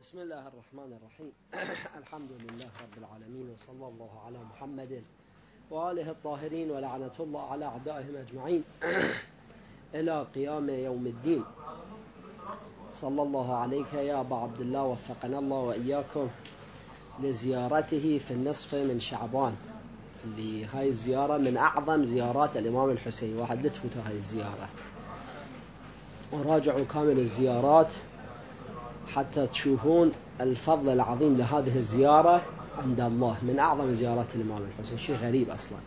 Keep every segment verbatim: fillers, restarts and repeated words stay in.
بسم الله الرحمن الرحيم. الحمد لله رب العالمين، وصلى الله على محمد وآله الطاهرين، ولعنة الله على أعدائهم أجمعين إلى قيام يوم الدين. صلى الله عليك يا أبا عبد الله، وفقنا الله وإياكم لزيارته في النصف من شعبان، اللي هاي الزيارة من أعظم زيارات الإمام الحسين. واحد لتفوتوا هاي الزيارة وراجعوا كامل الزيارات حتى تشوفون الفضل العظيم لهذه الزيارة عند الله. من أعظم زيارات الإمام الحسين، شيء غريب أصلا،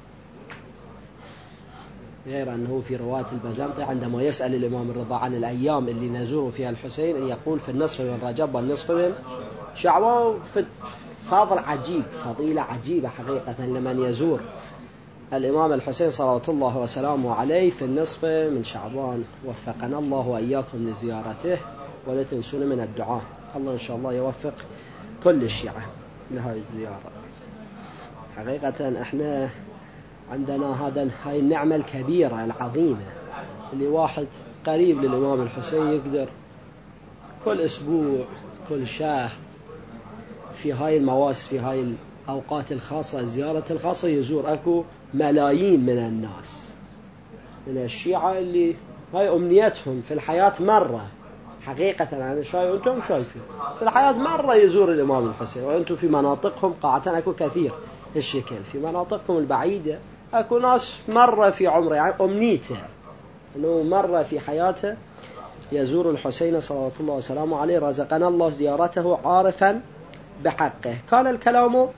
غير أنه في رواية البزنطي عندما يسأل الإمام الرضا عن الأيام اللي نزور فيها الحسين أن يقول في النصف من رجب والنصف من شعبان. فضل عجيب، فضيلة عجيبة حقيقة لمن يزور الإمام الحسين صلوات الله وسلامه عليه في النصف من شعبان. وفقنا الله وإياكم لزيارته، ولا تنسون من الدعاء. الله إن شاء الله يوفق كل الشيعة لهذه الزيارة. حقيقة احنا عندنا هذا هاي النعمة الكبيرة العظيمة، اللي واحد قريب للإمام الحسين يقدر كل أسبوع كل شهر في هاي المواسم، في هاي الأوقات الخاصة، الزيارة الخاصة، يزور أكو ملايين من الناس من الشيعة اللي هاي أمنيتهم في الحياة مرة. حقيقة أنا شايف أنتم شايفين في الحياة مرة يزور الإمام الحسين، وأنتم في مناطقهم قاعة أكو كثير الشكل، في مناطقكم البعيدة أكو ناس مرة في عمره، يعني أمنيته أنه مرة في حياته يزور الحسين صلوات الله وسلامه عليه. رزقنا الله زيارته عارفا بحقه. كان الكلام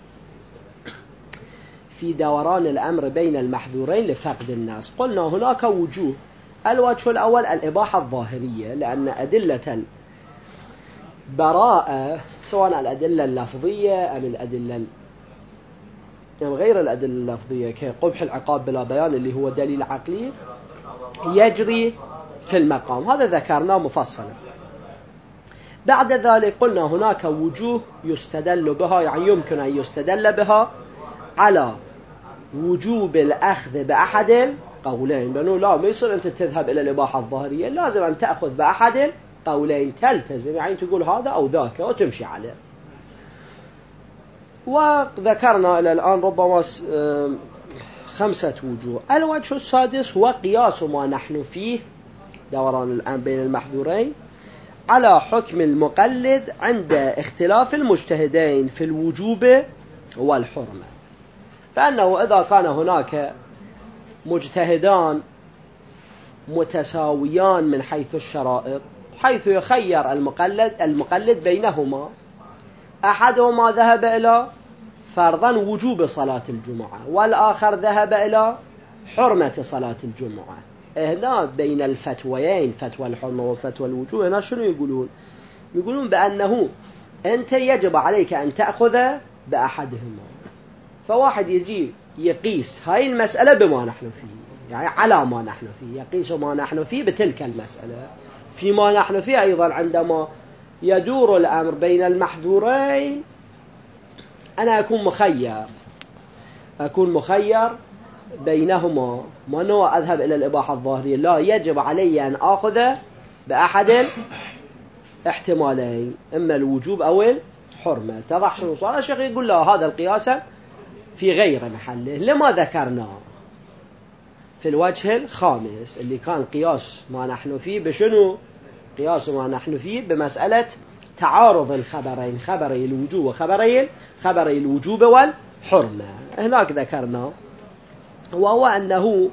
في دوران الأمر بين المحذورين لفقد الناس. قلنا هناك وجوه. الوجه الأول الإباحة الظاهرية، لأن أدلة البراءة سواء الأدلة اللفظية أم الأدلة أم غير الأدلة اللفظية كقبح العقاب بلا بيان اللي هو دليل عقلي يجري في المقام، هذا ذكرناه مفصلا. بعد ذلك قلنا هناك وجوه يستدل بها، يعني يمكن أن يستدل بها على وجوب الأخذ بأحد قولين، لأنه لا ما يصير أنت تذهب إلى الإباحة الظاهرية، لازم أن تأخذ بأحد قولين، تلتزم، يعني تقول هذا أو ذاك وتمشي عليه. وذكرنا إلى الآن ربما خمسة وجوه. الوجه السادس هو قياس ما نحن فيه دوران الآن بين المحذورين على حكم المقلد عند اختلاف المجتهدين في الوجوب والحرمة. فأنه إذا كان هناك مجتهدان متساويان من حيث الشرائط، حيث يخير المقلد المقلد بينهما، أحدهما ذهب إلى فرضا وجوب صلاة الجمعة، والآخر ذهب إلى حرمة صلاة الجمعة، هنا بين الفتويين، فتوى الحرمة وفتوى الوجوب، هنا شنو يقولون؟ يقولون بأنه أنت يجب عليك أن تأخذ بأحدهما. فواحد يجي يقيس هاي المسألة بما نحن فيه، يعني على ما نحن فيه، يقيس ما نحن فيه بتلك المسألة. فيما نحن فيه أيضا عندما يدور الأمر بين المحذورين أنا أكون مخير أكون مخير بينهما، ما نوع أذهب إلى الإباحة الظاهرية، لا يجب علي أن أخذ بأحد احتمالين، إما الوجوب أو الحرمة. تضح شنو صار؟ الشيخ يقول لا، هذا القياس في غير محله، لما ذكرناه في الوجه الخامس اللي كان قياس ما نحن فيه بشنو؟ قياس ما نحن فيه بمسألة تعارض الخبرين، خبري الوجوب وخبري خبري الوجوب والحرمة. هناك ذكرنا وهو أنه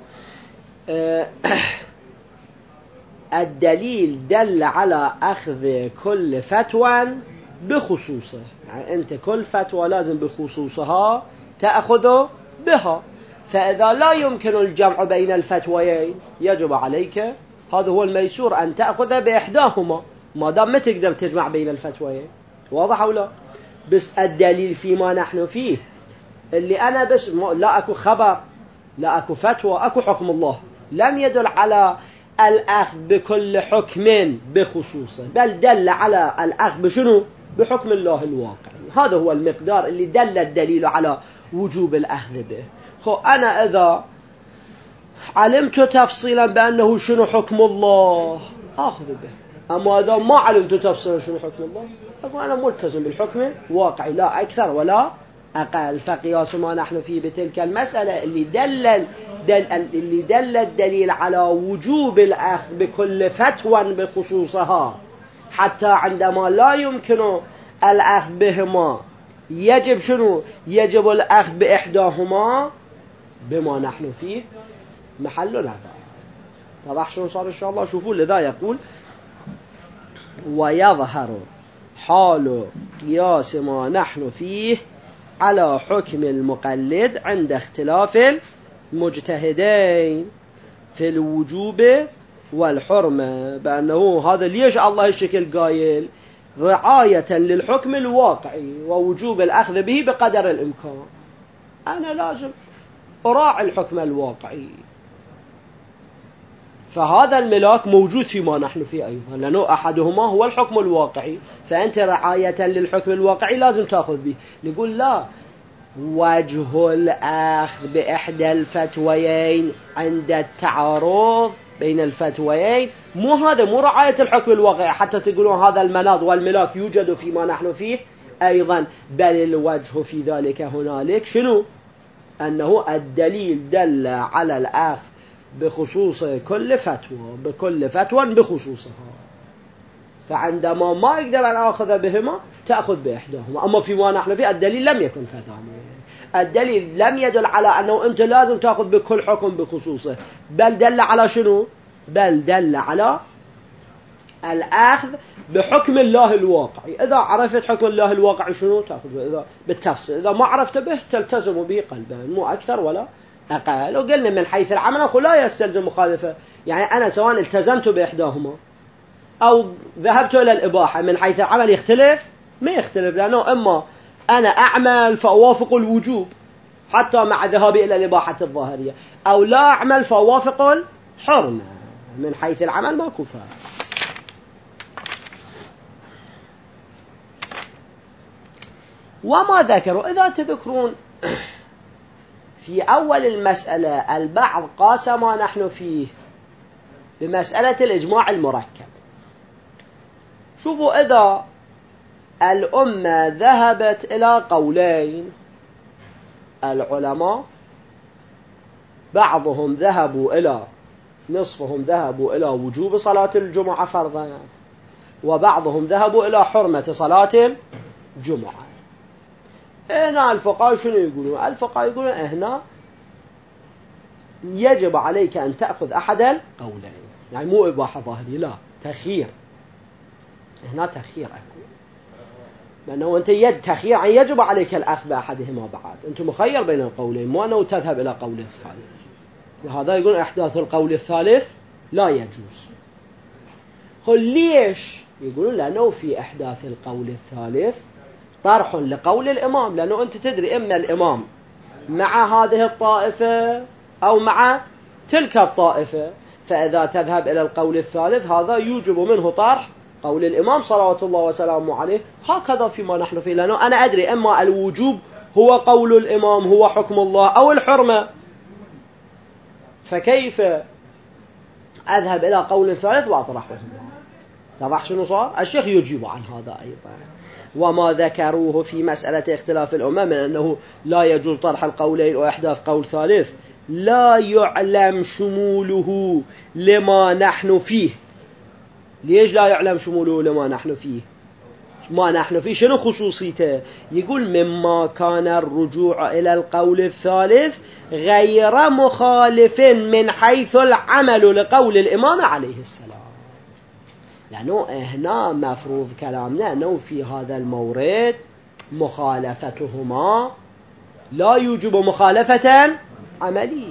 الدليل دل على أخذ كل فتوى بخصوصه، يعني أنت كل فتوى لازم بخصوصها تأخذ بها. فإذا لا يمكن الجمع بين الفتويين يجب عليك، هذا هو الميسور، أن تأخذ بإحداهما ما دام ما تقدر تجمع بين الفتويين. واضح أو لا؟ بس الدليل فيما نحن فيه اللي أنا بس لا أكو خبر، لا أكو فتوى، أكو حكم الله، لم يدل على الأخذ بكل حكم بخصوصه، بل دل على الأخذ بشنو؟ بحكم الله الواقع. هذا هو المقدار اللي دل الدليل على وجوب الأخذ به. خو أنا إذا علمت تفصيلا بأنه شنو حكم الله أخذ به، أما إذا ما علمت تفصيل شنو حكم الله أقول أنا ملتزم بالحكم الواقعي لا أكثر ولا أقل. فقياس ما نحن فيه بتلك المسألة اللي دل, دل اللي دل الدليل على وجوب الأخذ بكل فتوى بخصوصها، حتى عندما لا يمكن الأخذ بهما يجب شنو؟ يجب الأخذ بإحداهما بما نحن فيه محل نظر. تضح شنو صار إن شاء الله؟ شوفوا لذا يقول ويظهر حال قياس ما نحن فيه على حكم المقلد عند اختلاف المجتهدين في الوجوب والحرمة، بأنه هذا ليش الله الشكل قايل رعاية للحكم الواقعي ووجوب الأخذ به بقدر الإمكان. أنا لازم أراعي الحكم الواقعي، فهذا الملاك موجود فيما نحن فيه أيضا، لأنه أحدهما هو الحكم الواقعي، فأنت رعاية للحكم الواقعي لازم تأخذ به. نقول لا، وجه الأخذ بإحدى الفتويين عند التعارض بين الفتويين مو هذا، مو رعاية الحكم الواقعي حتى تقولون هذا المناط والملاك يوجد فيما نحن فيه أيضا، بل الوجه في ذلك هنالك شنو؟ أنه الدليل دل على الأخذ بخصوص كل فتوى بكل فتوى بخصوصها، فعندما ما يقدر أن أخذ بهما تأخذ بإحداهما. أما فيما نحن فيه الدليل لم يكن كذلك، الدليل لم يدل على أنه أنت لازم تأخذ بكل حكم بخصوصه، بل دل على شنو؟ بل دل على الأخذ بحكم الله الواقعي. إذا عرفت حكم الله الواقعي شنو تأخذ به إذا بالتفصيل، إذا ما عرفت به تلتزم به قلبا، مو أكثر ولا أقل. وقلنا من حيث العمل أقول لا يستلزم مخالفة، يعني أنا سواء التزمت بإحداهما أو ذهبت إلى الإباحة من حيث العمل يختلف؟ ما يختلف، لأنه إما أنا أعمل فأوافق الوجوب حتى مع ذهابي إلى الإباحة الظاهرية، أو لا أعمل فأوافق الحرمة. من حيث العمل ما كفى. وما ذكروا، إذا تذكرون في أول المسألة البعض قاس ما نحن فيه بمسألة الإجماع المركب. شوفوا، إذا الأمة ذهبت إلى قولين العلماء، بعضهم ذهبوا إلى نصفهم ذهبوا إلى وجوب صلاة الجمعة فرضا، وبعضهم ذهبوا إلى حرمة صلاة الجمعة. هنا الفقهاء شنو يقولون؟ الفقهاء يقولون هنا يجب عليك أن تأخذ أحد القولين، يعني مو إباحة ظاهرية، لا، تخيير. هنا تخيير أكون، لأنه أنت يد تخيير يجب عليك الأخذ بأحدهما بعد، أنت مخير بين القولين، مو أنه تذهب إلى قول الثالث. لهذا يقول إحداث القول الثالث لا يجوز. قل ليش؟ يقولون لأنه في إحداث القول الثالث طرح لقول الإمام، لأنه أنت تدري إما الإمام مع هذه الطائفة أو مع تلك الطائفة، فإذا تذهب إلى القول الثالث هذا يوجب منه طرح قول الإمام صلوات الله وسلامه عليه. هكذا فيما نحن فيه، لأنه أنا أدري إما الوجوب هو قول الإمام هو حكم الله أو الحرمة، فكيف أذهب إلى قول ثالث وأطرحه؟ تضح شنو صار؟ الشيخ يجيب عن هذا أيضا. وما ذكروه في مسألة اختلاف الأمة من أنه لا يجوز طرح القولين وإحداث قول ثالث لا يعلم شموله لما نحن فيه. ليش لا يعلم شموله لما نحن فيه؟ ما نحن فيه شنو خصوصيته؟ يقول مما كان الرجوع إلى القول الثالث غير مخالف من حيث العمل لقول الإمام عليه السلام. لأنه هنا مفروض كلامنا أنه في هذا المورد مخالفتهما لا يوجب مخالفة عملية.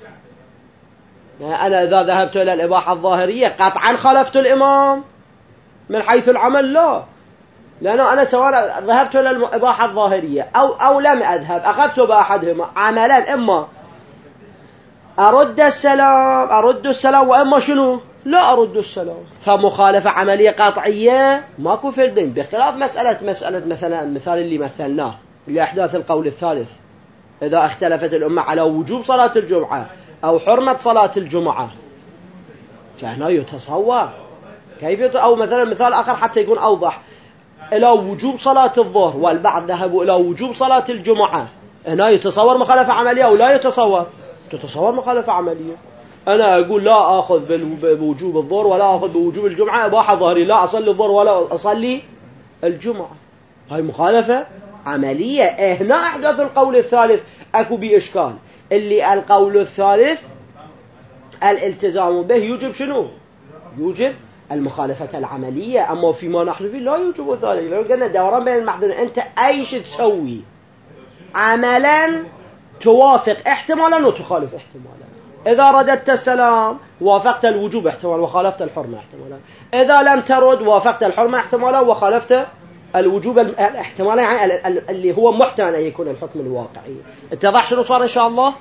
يعني أنا إذا ذهبت إلى الإباحة الظاهرية قطعا خالفت الإمام من حيث العمل، لا، لأنه أنا سواء ذهبت إلى الإباحة الظاهرية أو, أو لم أذهب أخذت بأحدهما عملا، إما أرد السلام أرد السلام وإما شنو لا أرد السلام، فمخالفة عملية قطعية ماكو في الدين، بخلاف مسألة مسألة مثلا المثال اللي مثلناه لإحداث القول الثالث، إذا اختلفت الأمة على وجوب صلاة الجمعة أو حرمة صلاة الجمعة، فهنا يتصور كيفية، أو مثلا مثال آخر حتى يكون أوضح، إلى وجوب صلاة الظهر والبعض ذهبوا إلى وجوب صلاة الجمعة، هنا يتصور مخالفة عملية أو لا يتصور؟ تتصور مخالفة عملية. أنا أقول لا أخذ بوجوب الظهر ولا أخذ بوجوب الجمعة، إباحة ظهري، لا أصلي الظهر ولا أصلي الجمعة، هاي مخالفة عملية. هنا أحدث القول الثالث أكو بإشكال، اللي القول الثالث الالتزام به يوجب شنو؟ يوجب المخالفة العملية، أما فيما نحن فيه لا يوجب ذلك. لو قلنا دوران بين المحذورين، أنت أيش تسوي؟ عملا توافق احتمالا وتخالف احتمالا. إذا رددت السلام وافقت الوجوب احتمالا وخالفت الحرمة احتمالا، إذا لم ترد وافقت الحرمة احتمالا وخالفت الوجوب احتمالا، يعني اللي هو محتمل أن يكون الحكم الواقعي. اتضح شنو صار إن شاء الله؟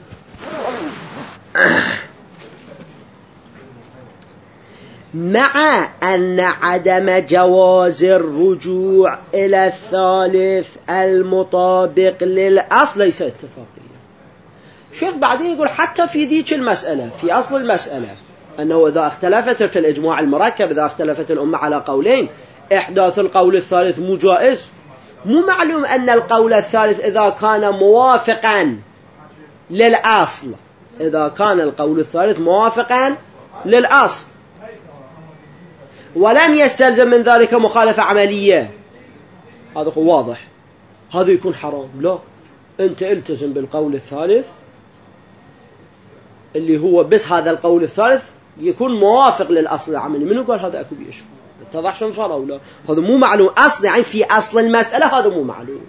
مع أن عدم جواز الرجوع إلى الثالث المطابق للأصل ليس اتفاقيا. شيخ بعدين يقول حتى في ذيك المسألة، في أصل المسألة، أنه إذا اختلفت في الإجماع المركب، إذا اختلفت الأمة على قولين، إحداث القول الثالث مو جائز. مو معلوم أن القول الثالث إذا كان موافقا للأصل، إذا كان القول الثالث موافقا للأصل ولم يستلزم من ذلك مخالفة عملية، هذا واضح، هذا يكون حرام. لا، أنت التزم بالقول الثالث اللي هو بس هذا القول الثالث يكون موافق للأصل العملي. منو قال هذا أكو بإشكال؟ اتضح شو صار أو لا؟ هذا مو معلوم أصلا، يعني في أصل المسألة هذا مو معلوم.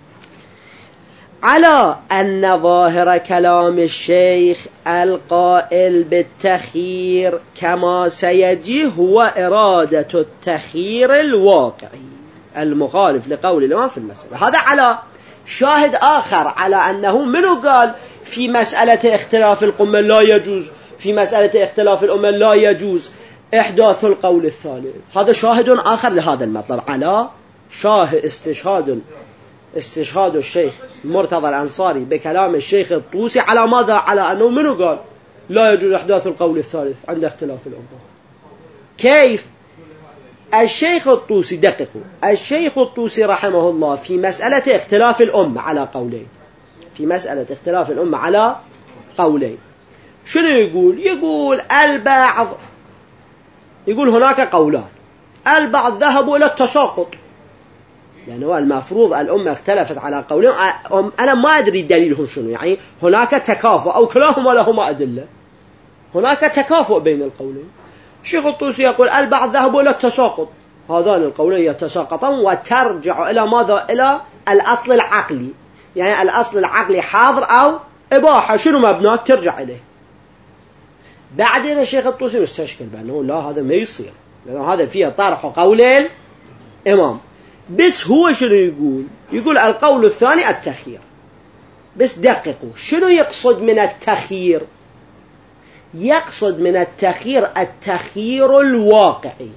على أن ظاهر كلام الشيخ القائل بالتخيير كما سيجي هو إرادة التخيير الواقعي المخالف لقول الإمام في المسألة. هذا على شاهد آخر على أنه منو قال في مسألة اختلاف الأمة لا يجوز، في مسألة اختلاف الأمة لا يجوز إحداث القول الثالث. هذا شاهد آخر لهذا المطلب، على شاهد استشهاد استشهاد الشيخ مرتضى الأنصاري بكلام الشيخ الطوسي على ماذا؟ على أنه منو قال لا يجوز إحداث القول الثالث عند اختلاف الأمة. كيف؟ الشيخ الطوسي، دققوا، الشيخ الطوسي رحمه الله في مسألة اختلاف الأمة على قولين، في مسألة اختلاف الأمة على قولين شنو يقول؟ يقول البعض، يقول هناك قولان، البعض ذهبوا إلى التساقط، لأنه المفروض الأمة اختلفت على قولين، أنا ما أدري دليلهم شنو، يعني هناك تكافؤ أو كلاهما لهما أدلة، هناك تكافؤ بين القولين. الشيخ الطوسي يقول البعض ذهبوا إلى التساقط، هذان القولين يتساقطان وترجع إلى ماذا؟ إلى الأصل العقلي، يعني الأصل العقلي حاضر أو إباحة، شنو مبناك ترجع إليه. بعدين الشيخ الطوسي مستشكل بأنه لا، هذا ما يصير، لأنه هذا فيه طرح قولين إمام. بس هو شنو يقول؟ يقول القول الثاني التخيير. بس دققوا، شنو يقصد من التخيير؟ يقصد من التخيير التخيير الواقعي،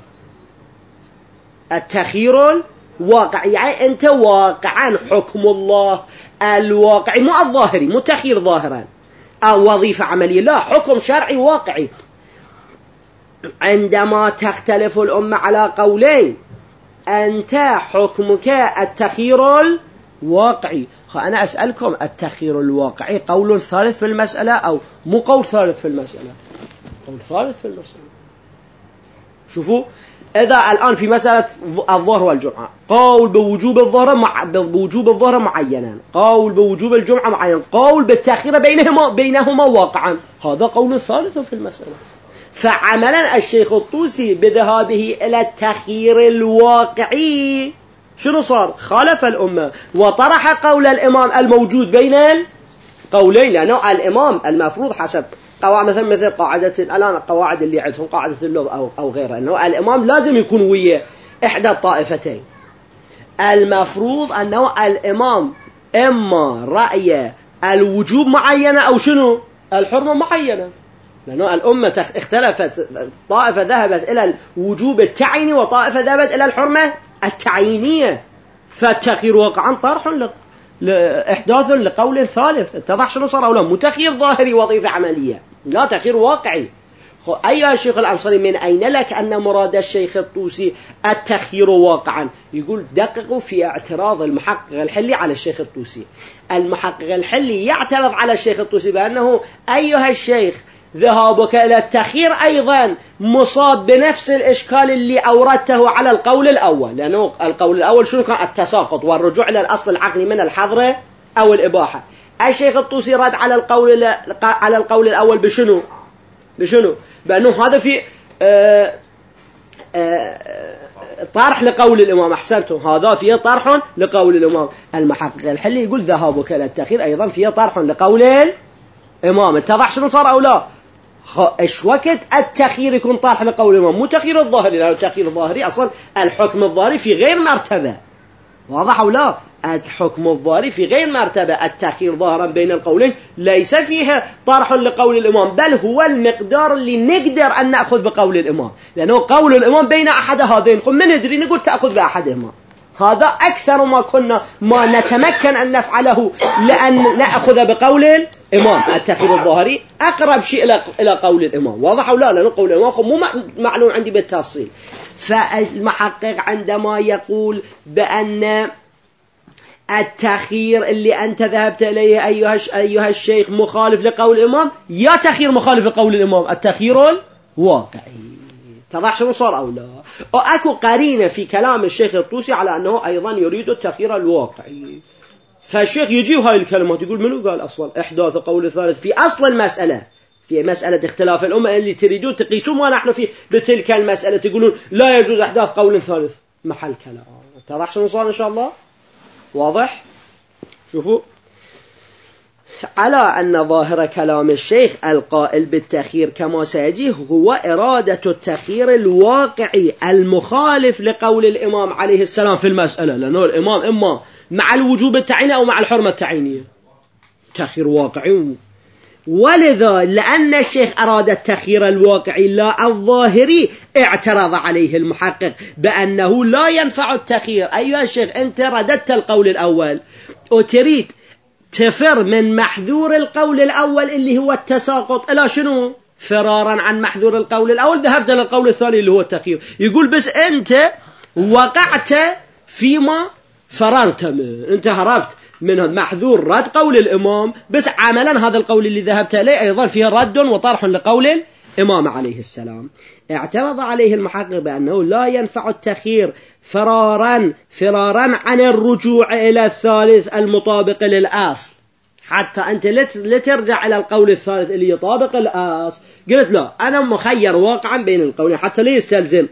التخيير الواقعي، يعني أنت واقعا حكم الله الواقعي، مو الظاهري، مو تخيير ظاهرا أو وظيفة عملية، لا، حكم شرعي واقعي. عندما تختلف الأمة على قولين أنت حكمك التخيير الواقعي. أنا أسألكم، التخيير الواقعي قول ثالث في المسألة أو مو قول ثالث في المسألة؟ قول ثالث في المسألة. شوفوا، إذا الآن في مسألة الظهر والجمعة قول بوجوب الظهر مع بوجوب الظهر معينا، قول بوجوب الجمعة معينا، قول بالتخيير بينهما بينهما واقعا، هذا قول ثالث في المسألة. فعملا الشيخ الطوسي بذهابه إلى التخيير الواقعي شنو صار؟ خالف الأمة وطرح قول الإمام الموجود بين القولين، لأنه الإمام المفروض حسب قواعد مثل مثل قاعدة الآن القواعد اللي عندهم قاعدة اللغة أو أو غيرها، أنه الإمام لازم يكون ويا إحدى الطائفتين. المفروض أنه الإمام إما رأي الوجوب معينة أو شنو؟ الحرمة معينة، لأنه الأمة اختلفت، طائفة ذهبت إلى الوجوب التعييني وطائفة ذهبت إلى الحرمة التعيينية، فالتخيير واقعا طرح لإحداث لقول ثالث. اتضح شنو صار أولا؟ مو تخيير ظاهري وظيفة عملية، لا، تخيير واقعي. أيها الشيخ الأنصاري من أين لك أن مراد الشيخ الطوسي التخيير واقعا؟ يقول دققوا في اعتراض المحقق الحلي على الشيخ الطوسي. المحقق الحلي يعترض على الشيخ الطوسي بأنه أيها الشيخ ذهابك إلى التخيير أيضا مصاب بنفس الإشكال اللي أوردته على القول الأول، لأنه القول الأول شنو كان؟ التساقط والرجوع إلى الأصل العقلي من الحظر أو الإباحة. الشيخ الطوسي رد على القول على القول الأول بشنو؟ بشنو؟ بأنه هذا في آآ آآ طرح لقول الإمام. أحسنتم، هذا فيه طرح لقول الإمام. المحقق الحلي يقول ذهابك إلى التخيير أيضا فيه طرح لقول الإمام. اتضح شنو صار أو لا؟ إيش وقت التخيير يكون طرح لقول الإمام؟ مو تخيير الظاهري، لأنه التخيير الظاهري أصلا الحكم الظاهري في غير مرتبة. واضح أو لا؟ الحكم الظاهري في غير مرتبة. التخيير ظاهرا بين القولين ليس فيه طرح لقول الإمام، بل هو المقدار اللي نقدر أن نأخذ بقول الإمام، لأنه قول الإمام بين أحد هذين، خم من ندري نقول تأخذ بأحدهما. هذا أكثر ما كنا ما نتمكن أن نفعله، لأن نأخذ بقول الإمام. التخيير الظاهري أقرب شيء إلى إلى قول الإمام. واضح أو لا؟ لأنه قول الإمام مو معلوم عندي بالتفصيل. فالمحقق عندما يقول بأن التخيير اللي أنت ذهبت إليه أيها أيها الشيخ مخالف لقول الإمام، يا تخيير مخالف لقول الإمام التخيير الواقعي. تضح شنو صار أو لا؟ وأكو قرينة في كلام الشيخ الطوسي على أنه أيضا يريد التخيير الواقعي. فالشيخ يجيب هاي الكلمات يقول منو قال أصلا إحداث قول الثالث في أصل المسألة، في مسألة اختلاف الأمة اللي تريدون تقيسون ما نحن فيه بتلك المسألة، تقولون لا يجوز إحداث قول ثالث محل كلام. تضح شنو صار إن شاء الله؟ واضح؟ شوفوا، على أن ظاهر كلام الشيخ القائل بالتخيير كما سيجي هو إرادة التخيير الواقعي المخالف لقول الإمام عليه السلام في المسألة، لأنه الإمام إما مع الوجوب التعييني أو مع الحرمة التعيينية. تخيير واقعي، ولذا لأن الشيخ أراد التخيير الواقعي لا الظاهري اعترض عليه المحقق بأنه لا ينفع التخيير. أيها الشيخ أنت رددت القول الأول وتريد تفر من محذور القول الأول اللي هو التساقط إلى شنو؟ فرارا عن محذور القول الأول ذهبت للقول الثاني اللي هو التخيير. يقول بس أنت وقعت فيما فررت منه، أنت هربت من هذا محذور رد قول الإمام، بس عملا هذا القول اللي ذهبت إليه أيضا فيه رد وطرح لقول الإمام عليه السلام. اعترض عليه المحقق بأنه لا ينفع التخيير فرارا فرارا عن الرجوع إلى الثالث المطابق للأصل. حتى أنت لترجع إلى القول الثالث اللي يطابق الأصل، قلت لا أنا مخير واقعا بين القولين حتى لا يستلزم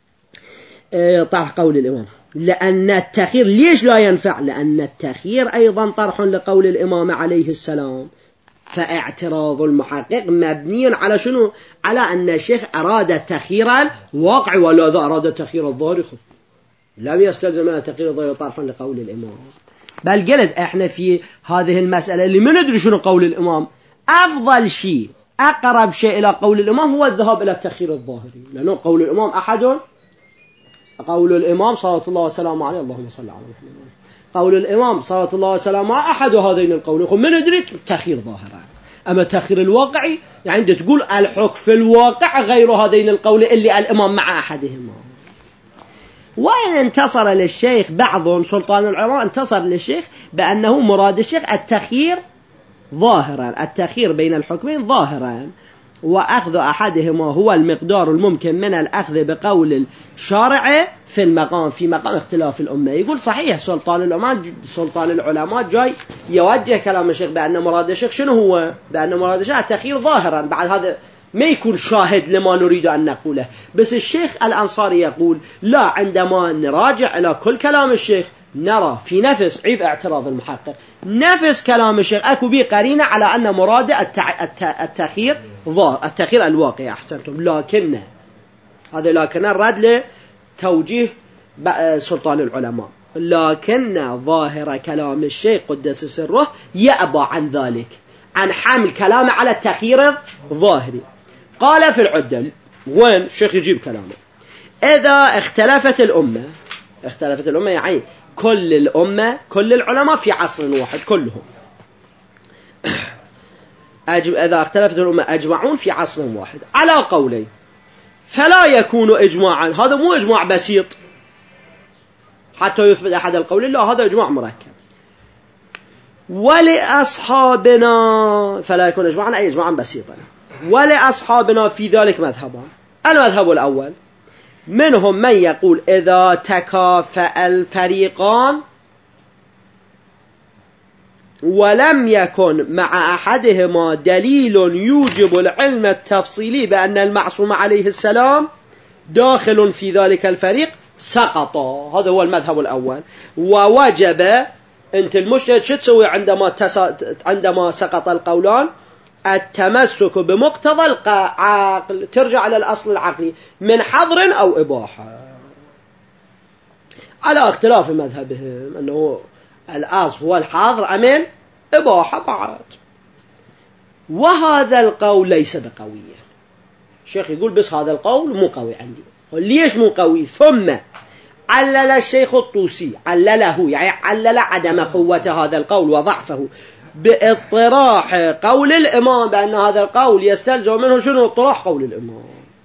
طرح قول الإمام. لأن التخيير ليش لا ينفع؟ لأن التخيير أيضا طرح لقول الإمام عليه السلام. فاعتراض المحقق مبني على شنو؟ على أن الشيخ أراد التخيير الواقع، ولا ذا أراد التخيير الظاهري. لم يستلزم التخيير الظاهري طرح لقول الإمام. بل قلت احنا في هذه المسألة اللي ما ندري شنو قول الإمام، أفضل شيء أقرب شيء إلى قول الإمام هو الذهاب إلى التخيير الظاهري، لأنه قول الإمام أحد قول الإمام صلى الله وسلامه عليه اللهم صل على محمد. قول الإمام صلى الله وسلامه على أحد هذين القولين من ندرك تخيير ظاهرا. أما التخيير الواقعي يعني تقول الحكم في الواقع غير هذين القولين اللي الإمام مع أحدهما. وإن انتصر للشيخ بعضهم سلطان العراق انتصر للشيخ بأنه مراد الشيخ التخيير ظاهرا، التخيير بين الحكمين ظاهرا، وأخذ أحدهما هو المقدار الممكن من الأخذ بقول الشارع في المقام في مقام اختلاف الأمة. يقول صحيح سلطان العلماء سلطان العلماء جاي يوجه كلام الشيخ بأن مراد الشيخ شنو هو؟ بأن مراد الشيخ التخيير ظاهرا. بعد هذا ما يكون شاهد لما نريد أن نقوله، بس الشيخ الأنصاري يقول لا، عندما نراجع إلى كل كلام الشيخ نرى في نفس عيب اعتراض المحقق نفس كلام الشيخ أكو بي قرينة على أن مراد التع... الت... التخيير ظاهر التخيير الواقعي. أحسنتم، لكن هذا لكن الرد لتوجيه سلطان العلماء، لكن ظاهر كلام الشيخ قدس سره يأبى عن ذلك، عن حمل كلامه على التخيير الظاهري. قال في العدة، وين الشيخ يجيب كلامه، إذا اختلفت الأمة اختلفت الأمة يعني كل الأمة كل العلماء في عصر واحد كلهم إذا اختلفت الأمة أجمعون في عصر واحد على قولين فلا يكون إجماعا، هذا مو إجماع بسيط حتى يثبت أحد القولين، لا هذا إجماع مركب. ولأصحابنا فلا يكون إجماعا أي إجماعا بسيطا. ولأصحابنا في ذلك مذهبان. المذهب الأول منهم من يقول إذا تكافأ الفريقان ولم يكن مع أحدهما دليل يوجب العلم التفصيلي بأن المعصوم عليه السلام داخل في ذلك الفريق سقط. هذا هو المذهب الأول. ووجب أنت المجتهد شو تسوي عندما تس... عندما سقط القولان؟ التمسك بمقتضى العقل، ترجع على الأصل العقلي من حظر أو إباحة، على اختلاف مذهبهم أنه الأصل هو الحظر أمن إباحة بعد. وهذا القول ليس بقوي. الشيخ يقول بس هذا القول مو قوي عندي. ليش مو قوي؟ ثم علل الشيخ الطوسي، علله يعني علل عدم قوة هذا القول وضعفه باطراح قول الإمام، بأن هذا القول يستلزم منه شنو؟ اطراح قول الإمام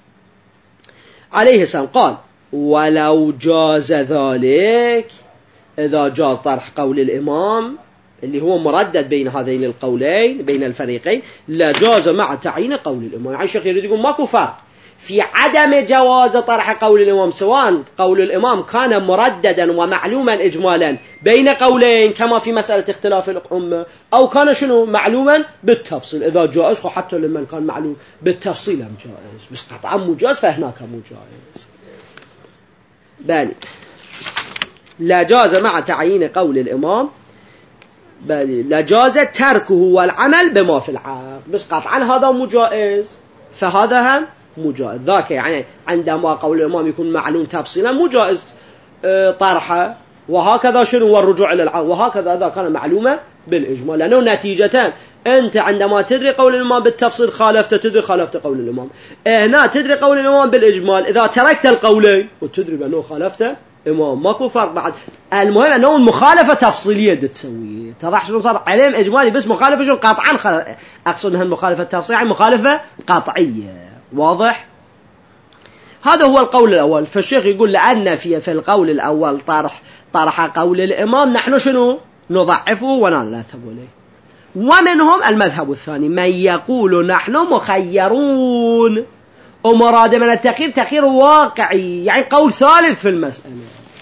عليه السلام. قال ولو جاز ذلك، إذا جاز طرح قول الإمام اللي هو مردد بين هذين القولين بين الفريقين لجاز مع تعيين قول الإمام. يعني الشيخ يريد يقول ماكو فرق في عدم جواز طرح قول الإمام، سواء قول الإمام كان مرددا ومعلوما إجمالا بين قولين كما في مسألة اختلاف الأمة، أو كان شنو معلوما بالتفصيل. إذا جائز حتى لمن كان معلوم بالتفصيل هم جائز، بس قطعا مجاز فهناك مجاز. بل لجاز مع تعيين قول الإمام، بل لجاز تركه والعمل بما في العقل، بس قطعا هذا مجاز فهذا هم مجاز. ذاك يعني عندما قول الإمام يكون معلوم تفصيلا مجاز طرحه، وهكذا شنو والرجوع إلى العقل، وهكذا إذا كان معلومة بالإجمال. لأنه نتيجتان، أنت عندما تدري قول الإمام بالتفصيل خالفت، تدري خالفت قول الإمام. هنا تدري قول الإمام بالإجمال، إذا تركت القولين وتدري بأنه خالفت إمام ماكو فرق بعد. المهم أنه المخالفة تفصيلية تسوي، تضح شنو صار علم إجمالي بس مخالفة شنو قطعا خل... أقصد أنها المخالفة التفصيلية مخالفة قطعية. واضح؟ هذا هو القول الأول. فالشيخ يقول لأن في في القول الأول طرح طرح قول الإمام نحن شنو نضعفه ولا نذهب إليه. ومنهم المذهب الثاني من يقول نحن مخيرون، ومراد من التخيير تخيير واقعي، يعني قول ثالث في المسألة،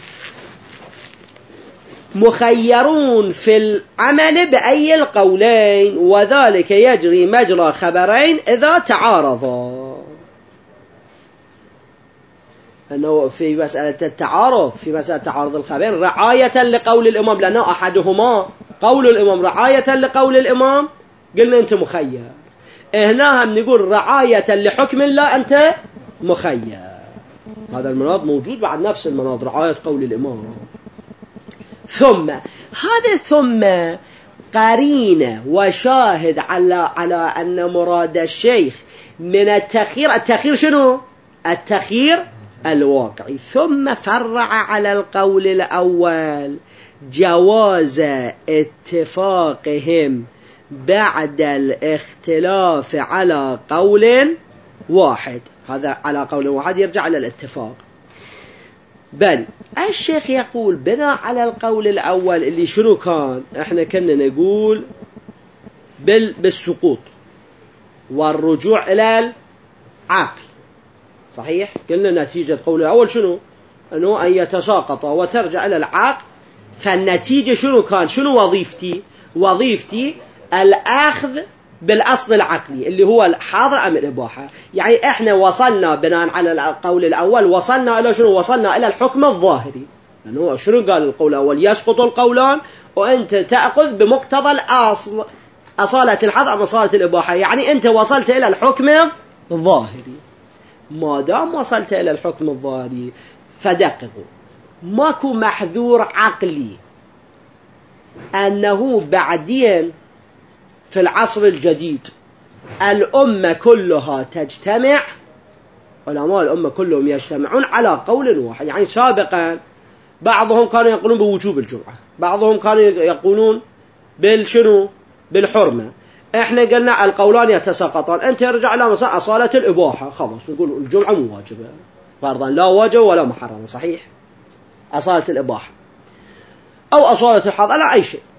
مخيرون في العمل بأي القولين، وذلك يجري مجرى خبرين إذا تعارضا. أنه في مسألة التعارض، في مسألة تعارض الخبرين رعاية لقول الإمام، لأنه أحدهما قول الإمام رعاية لقول الإمام قلنا أنت مخير، هنا هم نقول رعاية لحكم الله أنت مخير. هذا المناط موجود بعد نفس المناط رعاية قول الإمام. ثم هذا ثم قرينة وشاهد على على أن مراد الشيخ من التخيير، التخيير شنو؟ التخيير الواقعي. ثم فرع على القول الأول جواز اتفاقهم بعد الاختلاف على قول واحد. هذا على قول واحد يرجع على الاتفاق. بل الشيخ يقول بناء على القول الأول اللي شنو كان، احنا كنا نقول بال بالسقوط والرجوع إلى العقل، صحيح؟ قلنا نتيجة قول الأول شنو؟ أنه أن يتساقط وترجع إلى العقل. فالنتيجة شنو كان؟ شنو وظيفتي؟ وظيفتي الأخذ بالأصل العقلي اللي هو الحاضر أم الإباحة. يعني إحنا وصلنا بناء على القول الأول وصلنا إلى شنو؟ وصلنا إلى الحكم الظاهري. يعني هو شنو قال القول الأول؟ يسقط القولان وأنت تأخذ بمقتضى الأصل، أصالة الحظر أم أصالة الإباحة. يعني أنت وصلت إلى الحكم الظاهري. ما دام وصلت إلى الحكم الظاهري فدققوا، ماكو محذور عقلي أنه بعدين في العصر الجديد الأمة كلها تجتمع، علماء الأمة كلهم يجتمعون على قول واحد. يعني سابقا بعضهم كانوا يقولون بوجوب الجمعة، بعضهم كانوا يقولون بالشنو؟ بالحرمة. احنا قلنا القولان يتساقطان، انت يرجع الى مسألة أصالة الإباحة، خلاص نقول الجمعة مو واجبة فرضا، لا واجب ولا محرم، صحيح؟ أصالة الإباحة أو أصالة الحظ، لا أي شيء.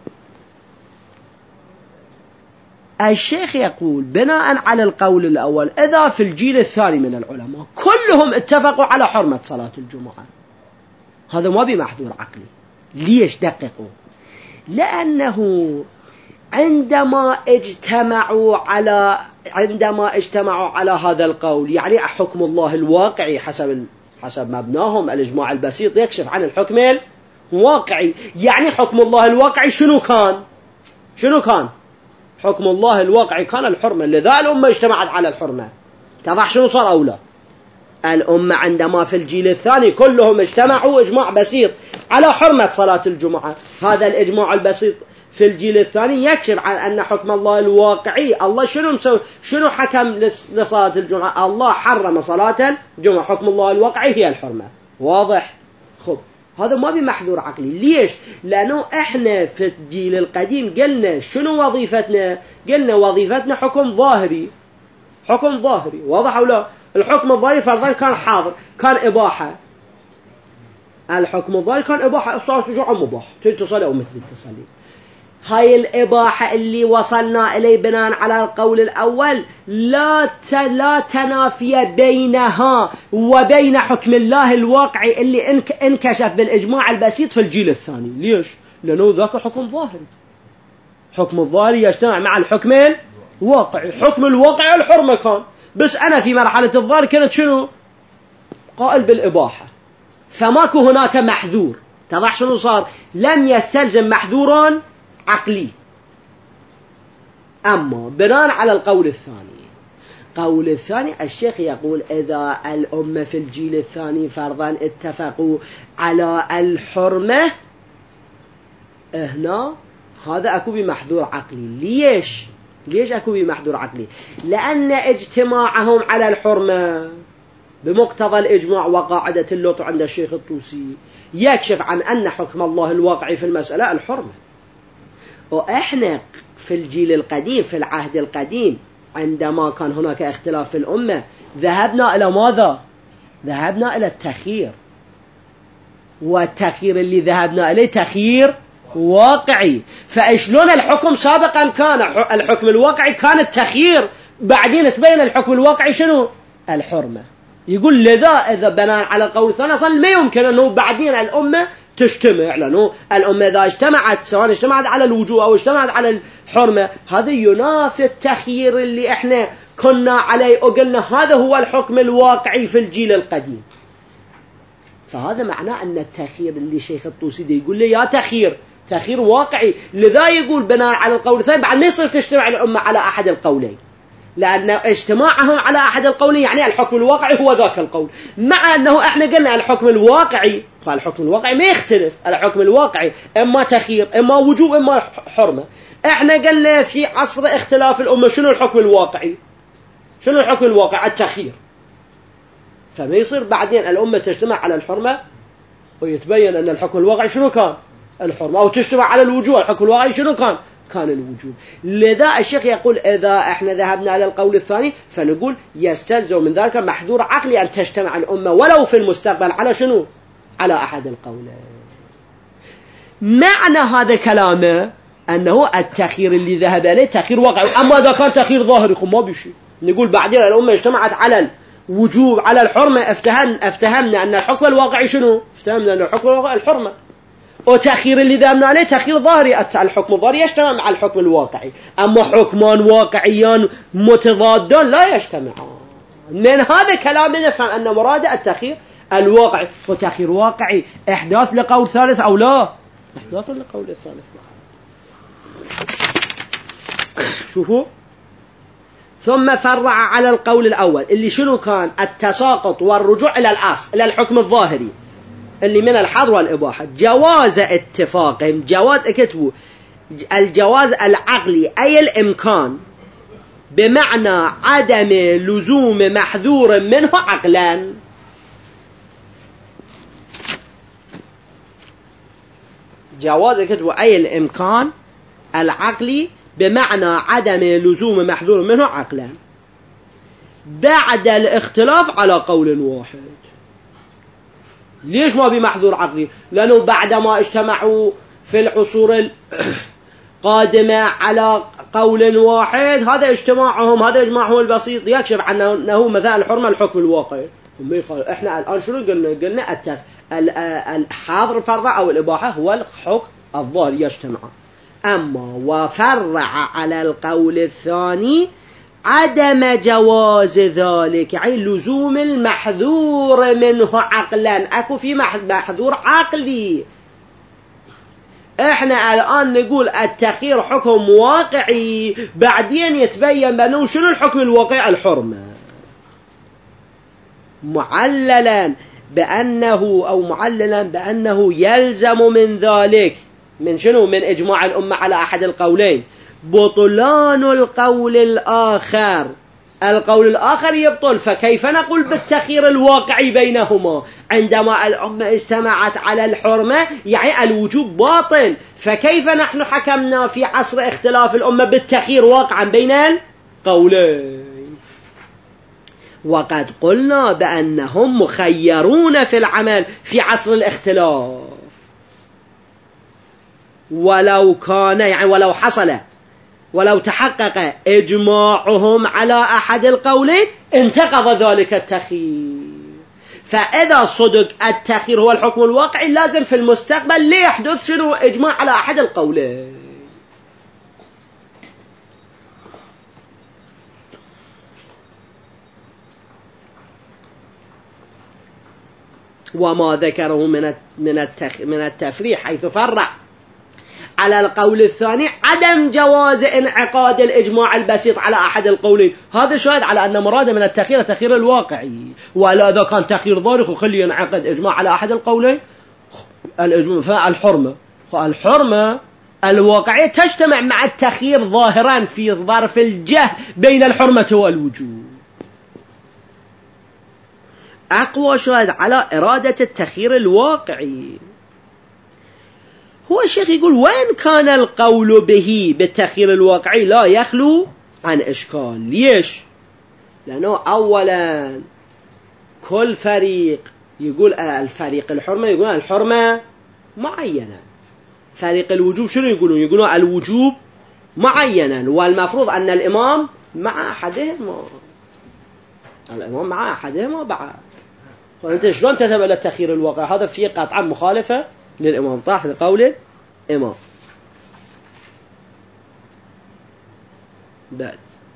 الشيخ يقول بناء على القول الأول، إذا في الجيل الثاني من العلماء كلهم اتفقوا على حرمة صلاة الجمعة، هذا ما بمحذور عقلي. ليش؟ دققوا. لأنه عندما اجتمعوا على عندما اجتمعوا على هذا القول، يعني حكم الله الواقعي حسب حسب مبناهم الإجماع البسيط يكشف عن الحكم الواقعي. يعني حكم الله الواقعي شنو كان؟ شنو كان؟ حكم الله الواقعي كان الحرمة، لذا الأمة اجتمعت على الحرمة. اتضح شنو صار أولى؟ الأمة عندما في الجيل الثاني كلهم اجتمعوا إجماع بسيط على حرمة صلاة الجمعة، هذا الإجماع البسيط في الجيل الثاني يكشف عن أن حكم الله الواقعي، الله شنو مسوي؟ شنو حكم لصلاة الجمعة؟ الله حرم صلاة الجمعة، حكم الله الواقعي هي الحرمة. واضح؟ خب هذا ما بمحذور عقلي. ليش؟ لأنه احنا في الجيل القديم قلنا شنو وظيفتنا؟ قلنا وظيفتنا حكم ظاهري، حكم ظاهري. واضح أو لا؟ الحكم الظاهري فرضا كان حاضر، كان إباحة. الحكم الظاهري كان إباحة، صلاة الجمعة مباح، تصلي أو مثل التصلي. هاي الإباحة اللي وصلنا إليه بناء على القول الأول لا لا تنافي بينها وبين حكم الله الواقعي اللي انكشف بالإجماع البسيط في الجيل الثاني. ليش؟ لأنه ذاك حكم ظاهري، حكم الظاهري يجتمع مع الحكم الواقعي. حكم الواقعي الحرمة كان، بس أنا في مرحلة الظاهر كانت شنو؟ قائل بالإباحة، فماكو هناك محذور. تضح شنو صار؟ لم يستلزم محذورا عقلي. أما بناء على القول الثاني، قول الثاني الشيخ يقول إذا الأمة في الجيل الثاني فرضا اتفقوا على الحرمة، هنا هذا أكو بمحذور عقلي. ليش؟ ليش أكو بمحذور عقلي؟ لأن اجتماعهم على الحرمة بمقتضى الإجماع وقاعدة اللطف عند الشيخ الطوسي يكشف عن أن حكم الله الواقعي في المسألة الحرمة. وإحنا في الجيل القديم في العهد القديم عندما كان هناك اختلاف في الأمة ذهبنا إلى ماذا؟ ذهبنا إلى التخيير، والتخيير اللي ذهبنا إليه تخيير واقعي. فإشلون الحكم سابقا كان الحكم الواقعي كان التخيير، بعدين تبين الحكم الواقعي شنو؟ الحرمة. يقول لذا إذا بناء على القول الثاني أصلا ما يمكن أنه بعدين الأمة تجتمع، لأنه الأمة إذا اجتمعت سواء اجتمعت على الوجوب أو اجتمعت على الحرمة هذا ينافي التخيير اللي احنا كنا عليه وقلنا هذا هو الحكم الواقعي في الجيل القديم. فهذا معناه أن التخيير اللي شيخ الطوسي دي يقول لي يا تخيير تخيير واقعي، لذا يقول بناء على القول الثاني بعد ما يصير تجتمع الأمة على أحد القولين، لأن اجتماعهم على أحد القولين يعني الحكم الواقعي هو ذاك القول. مع أنه احنا قلنا الحكم الواقعي، قال الحكم الواقعي ما يختلف، الحكم الواقعي إما تخيير إما وجوب إما حرمة. احنا قلنا في عصر اختلاف الأمة شنو الحكم الواقعي؟ شنو الحكم الواقعي؟ التخيير. فما يصير بعدين الأمة تجتمع على الحرمة ويتبين أن الحكم الواقعي شنو كان؟ الحرمة، أو تجتمع على الوجوب الحكم الواقعي شنو كان؟ كان الوجوب. لذا الشيخ يقول إذا احنا ذهبنا على القول الثاني فنقول يستلزم من ذلك محذور عقلي أن تجتمع الأمة ولو في المستقبل على شنو؟ على أحد القولين. معنى هذا كلامه أنه التخيير اللي ذهب إليه تخيير واقعي. أما إذا كان تخيير ظاهري ما بيشي نقول بعدين الأمة اجتمعت على الوجوب على الحرمة، افتهم افتهمنا أن الحكم الواقعي شنو؟ افتهمنا أن الحكم الواقعي الحرمة. وتخيير اللي ذهبنا عليه تخيير ظاهري، الحكم الظاهري يجتمع مع الحكم الواقعي. أما حكمان واقعيان متضادان لا يجتمعان. من هذا كلام نفهم أن مراد التخيير الواقعي. وتخيير واقعي إحداث لقول ثالث أو لا؟ إحداث لقول الثالث. شوفوا، ثم فرع على القول الأول اللي شنو كان؟ التساقط والرجوع إلى الأصل إلى الحكم الظاهري اللي من الحظر والإباحة. جواز اتفاقهم، جواز اكتبوا الجواز العقلي أي الإمكان بمعنى عدم لزوم محذور منه عقلا. جواز اكتبوا أي الإمكان العقلي بمعنى عدم لزوم محذور منه عقلا بعد الاختلاف على قول واحد. ليش ما بمحذور عقلي؟ لأنه بعدما اجتمعوا في العصور القادمة على قول واحد، هذا اجتماعهم هذا اجماعهم البسيط يكشف عن أنه مثلا الحرمة الحكم الواقعي. احنا الآن شنو قلنا؟ قلنا الحاضر الفرع أو الإباحة هو الحكم الظاهر يجتمع. أما وفرع على القول الثاني عدم جواز ذلك، يعني لزوم المحذور منه عقلا. أكو في محذور عقلي. احنا الآن نقول التخيير حكم واقعي، بعدين يتبين بأنه شنو الحكم الواقعي؟ الحرمة، معللا بأنه أو معللا بأنه يلزم من ذلك من شنو؟ من إجماع الأمة على أحد القولين بطلان القول الآخر. القول الآخر يبطل، فكيف نقول بالتخيير الواقعي بينهما؟ عندما الأمة اجتمعت على الحرمة يعني الوجوب باطل، فكيف نحن حكمنا في عصر اختلاف الأمة بالتخيير واقعا بين القولين؟ وقد قلنا بأنهم مخيرون في العمل في عصر الاختلاف، ولو كان يعني ولو حصل ولو تحقق إجماعهم على أحد القولين انتقض ذلك التخيير. فإذا صدق التخيير هو الحكم الواقعي، لازم في المستقبل ليحدث شنو؟ إجماع على أحد القولين. وما ذكره من من التفريح حيث فرع على القول الثاني عدم جواز انعقاد الإجماع البسيط على أحد القولين، هذا شاهد على أن مراده من التخيير التخيير الواقعي. ولا إذا كان تخيير ظاهري وخلي ينعقد إجماع على أحد القولين الإجماع فالحرمة الحرمة الواقعية تجتمع مع التخيير ظاهرا في ظرف الجهل بين الحرمة والوجوب. أقوى شاهد على إرادة التخيير الواقعي هو الشيخ يقول وإن كان القول به بالتخيير الواقعي لا يخلو عن إشكال. ليش؟ لأنه أولا كل فريق يقول الفريق الحرمة يقول الحرمة معينة، فريق الوجوب شنو يقولون؟ يقولون الوجوب معينا، والمفروض أن الإمام مع أحدهما الإمام مع أحدهما بعد. وأنت شلون تذهب إلى التخيير الواقعي؟ هذا فيه قطعا مخالفة للإمام صح لقول الإمام. بعد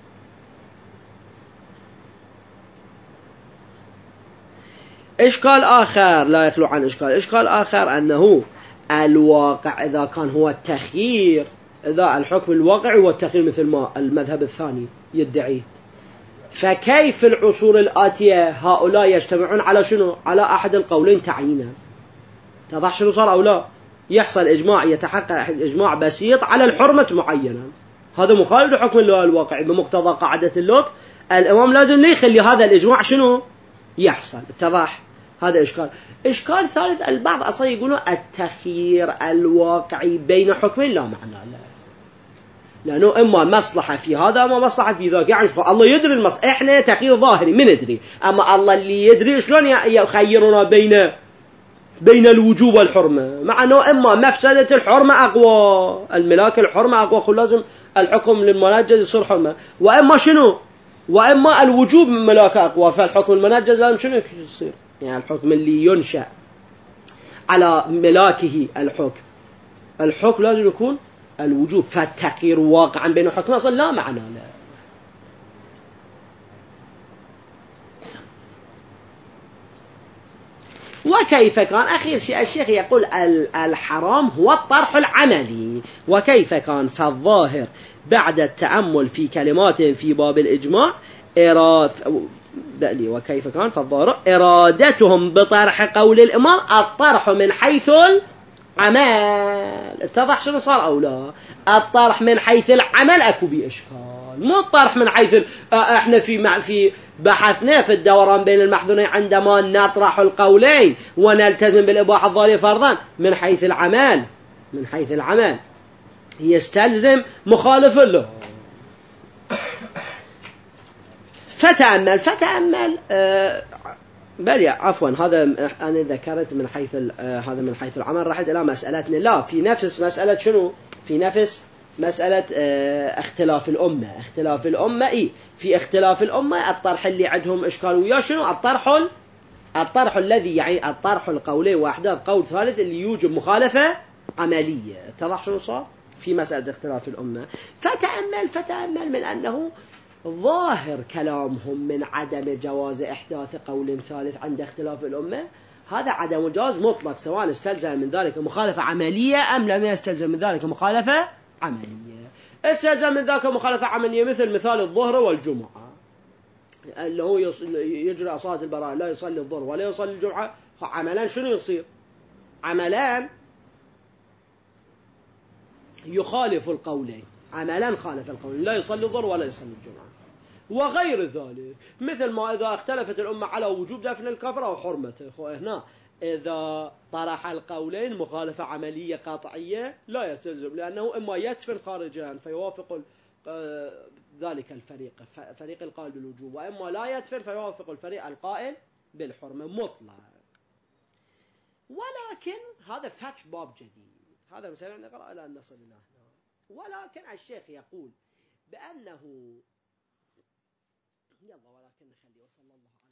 إشكال آخر لا يخلو عن إشكال إشكال آخر أنه الواقع إذا كان هو التخيير، إذا الحكم الواقعي هو التخيير مثل ما المذهب الثاني يدعي، فكيف في العصور الآتية هؤلاء يجتمعون على شنو؟ على أحد القولين تعيينا. تضح شنو صار أو لا؟ يحصل إجماع يتحقق إجماع بسيط على الحرمة معينة، هذا مخالف لحكم الله الواقعي بمقتضى قاعدة اللطف. الإمام لازم لا يخلي هذا الإجماع شنو يحصل. اتضح؟ هذا إشكال. إشكال ثالث البعض أصلا يقولون التخيير الواقعي بين حكمين لا معنى له، لأنه إما مصلحة في هذا أما مصلحة في ذاك. يعني الله يدري المصلحة، إحنا تخيير ظاهري من ندري، أما الله اللي يدري شلون يخيرنا بين بين الوجوب والحرمة، مع أنه إما مفسدة الحرمة أقوى، الملاك الحرمة أقوى، كل لازم الحكم للمنجز يصير حرمة، وإما شنو؟ وإما الوجوب ملاك أقوى، فالحكم المنجز لازم شنو يصير؟ يعني الحكم اللي ينشأ على ملاكه الحكم الحكم لازم يكون الوجوب. فالتخيير واقعا بين حكمين أصلا لا معنى له. وكيف كان أخير شيء الشيخ يقول الحرام هو الطرح العملي. وكيف كان فالظاهر بعد التأمل في كلمات في باب الإجماع إراد وكيف كان فالظاهر إرادتهم بطرح قول الإمام الطرح من حيث العمل. اتضح شنو صار أو لا؟ الطرح من حيث العمل أكو بإشكال، مو الطرح من حيث احنا في في بحثنا في الدوران بين المحذورين عندما نطرح القولين ونلتزم بالإباحة الظاهرية فرضا من حيث العمل من حيث العمل يستلزم مخالف له. فتأمل فتأمل آه بل عفوا هذا أنا ذكرت من حيث آه هذا من حيث العمل. رحت إلى مسألتنا لا في نفس مسألة شنو في نفس مسألة آه اختلاف الأمة. اختلاف الأمة إيه في اختلاف الأمة الطرح اللي عندهم إشكال ويا شنو الطرح الطرح الذي يعني الطرح القولي وأحداث قول ثالث اللي يوجب مخالفة عملية. اتضح شنو صار في مسألة اختلاف الأمة. فتأمل فتأمل من أنه ظاهر كلامهم من عدم جواز إحداث قول ثالث عند اختلاف الأمة. هذا عدم جواز مطلق سواء استلزم من ذلك مخالفة عملية أم لم يستلزم من ذلك مخالفة عملية. استلزم من ذلك مخالفة عملية مثل مثال الظهر والجمعة اللي هو يجري صلاة البراءة لا يصلي الظهر ولا يصلي الجمعة. عملان شنو يصير عملان يخالف القولين. عملان خالف القولين لا يصلي الظهر ولا يصلي الجمعة. وغير ذلك مثل ما إذا اختلفت الأمة على وجوب دفن الكافر أو حرمته. هنا إذا طرح القولين مخالفة عملية قاطعية لا يستلزم لأنه إما يدفن خارجا فيوافق ذلك الفريق فريق القائل بالوجوب وإما لا يدفن فيوافق الفريق القائل بالحرمة مطلق. ولكن هذا فتح باب جديد. هذا مثلا نقرأ إلى أن نصل إلى هنا. ولكن الشيخ يقول بأنه يلا ولكن نخلي وصلى الله